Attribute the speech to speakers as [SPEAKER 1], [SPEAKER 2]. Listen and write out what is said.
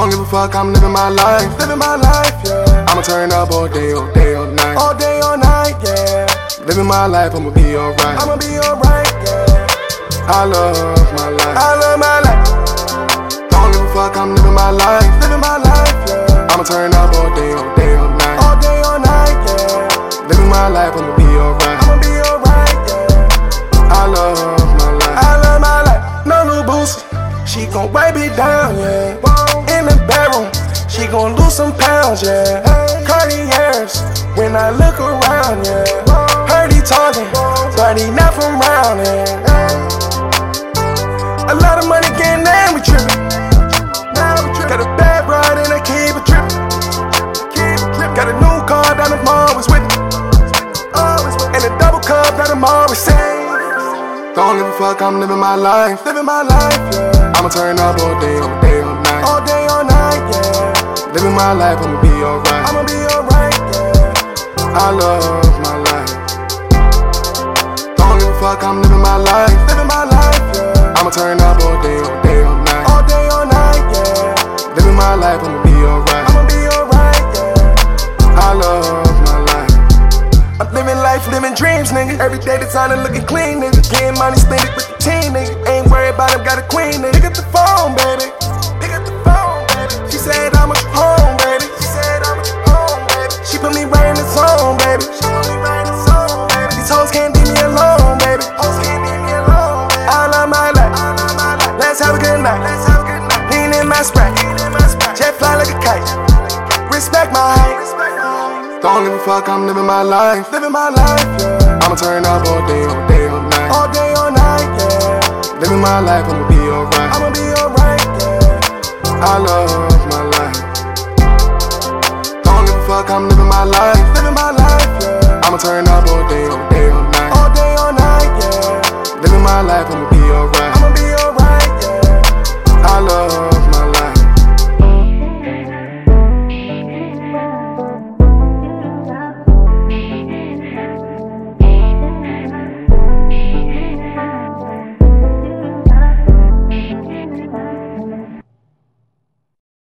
[SPEAKER 1] Don't give a fuck, I'm living my life.
[SPEAKER 2] Living my life, yeah.
[SPEAKER 1] I'ma turn up all day, all night.
[SPEAKER 2] All day, all night, yeah.
[SPEAKER 1] Living my life, I'ma be alright.
[SPEAKER 2] I'ma be alright, yeah.
[SPEAKER 1] I love my life.
[SPEAKER 2] I love my life.
[SPEAKER 1] Don't give a fuck, I'm living my life.
[SPEAKER 2] Living my life, yeah.
[SPEAKER 1] I'ma turn up all day, all night.
[SPEAKER 2] All day, all night, yeah.
[SPEAKER 1] Living my life, I'ma be alright.
[SPEAKER 2] I'ma be alright, yeah.
[SPEAKER 1] I love my life.
[SPEAKER 2] I love my life. No new boost. She gon' wipe it down, yeah. In the bedroom, she gon' lose some pounds, yeah. Cartiers, when I look around, yeah. Heard he talking, but he not from round here. A lot of money getting there, we trippin'. Got a bad ride and I keep it trippin'. Got a new car that I'm always with me. And a double cup that I'm always saying.
[SPEAKER 1] Don't give a fuck, I'm living my life.
[SPEAKER 2] Living my life, yeah.
[SPEAKER 1] I'ma turn up all day, all night.
[SPEAKER 2] All day, all night, yeah.
[SPEAKER 1] Living my life, I'ma be alright.
[SPEAKER 2] I'ma be alright, yeah.
[SPEAKER 1] I love my life. Don't give a fuck, I'm living my life.
[SPEAKER 2] Living my life, yeah.
[SPEAKER 1] I'ma turn up all day, all night.
[SPEAKER 2] All day, all night, yeah.
[SPEAKER 1] Living my life, I'ma be alright.
[SPEAKER 2] I'ma be alright, yeah.
[SPEAKER 1] I love my life.
[SPEAKER 2] I'm living life, living dreams, nigga. Every day the time looking clean, nigga. Getting money, spend it with the team, nigga. Ain't worried about him, got a queen, nigga. Pick up the phone, baby. Pick up the phone, baby. She said I'm at home, baby. She said I'm at home, baby. She put me right in the zone, baby. She put me right in the zone, baby. These hoes can't leave me alone, baby. Hoes can't leave me alone, baby. I love my life. Let's have a good night. Let's have a good night. Lean in my sprite. Jet fly like a kite. Respect my height.
[SPEAKER 1] Don't give a fuck, I'm living my life.
[SPEAKER 2] Living my life, yeah.
[SPEAKER 1] I'ma turn up all day, all night.
[SPEAKER 2] All day, all night, yeah.
[SPEAKER 1] Living my life, I'ma be alright.
[SPEAKER 2] I'ma be alright, yeah.
[SPEAKER 1] I love my life. Don't give a fuck, I'm living my life.
[SPEAKER 2] Living my life.